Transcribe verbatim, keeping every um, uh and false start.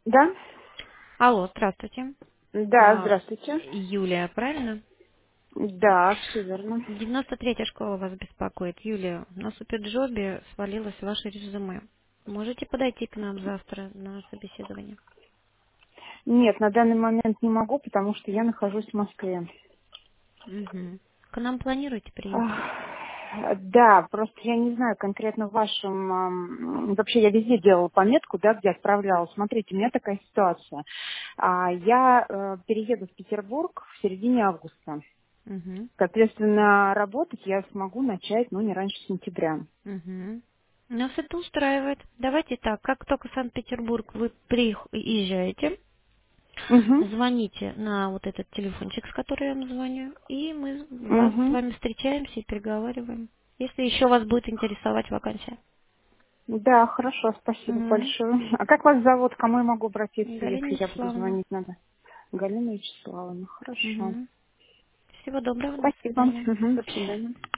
Да? Алло, здравствуйте. Да, А, здравствуйте. Юлия, правильно? Да, все верно. девяносто третья школа вас беспокоит. Юлия, на суперджобе свалилось ваше резюме. Можете подойти к нам завтра на собеседование? Нет, на данный момент не могу, потому что я нахожусь в Москве. Угу. К нам планируете приехать? Ах, Да, просто я не знаю конкретно в вашем... ам, Вообще я везде делала пометку, да, где отправляла. Смотрите, у меня такая ситуация. А, Я э, перееду в Петербург в середине августа. Угу. Соответственно, работать я смогу начать, ну, не раньше сентября. Угу. Нас это устраивает. Давайте так, как только в Санкт-Петербург вы приезжаете, Угу, звоните на вот этот телефончик, с которым я вам звоню, и мы вас, с угу. вами встречаемся и переговариваем, если еще вас будет интересовать вакансия. Да, хорошо, спасибо Угу. большое. А как вас зовут? К кому я могу обратиться, Галина если я буду Вячеславовна. звонить надо? Галина Вячеславовна, хорошо. Угу. Всего доброго, до Спасибо. свидания. Мгм, до свидания.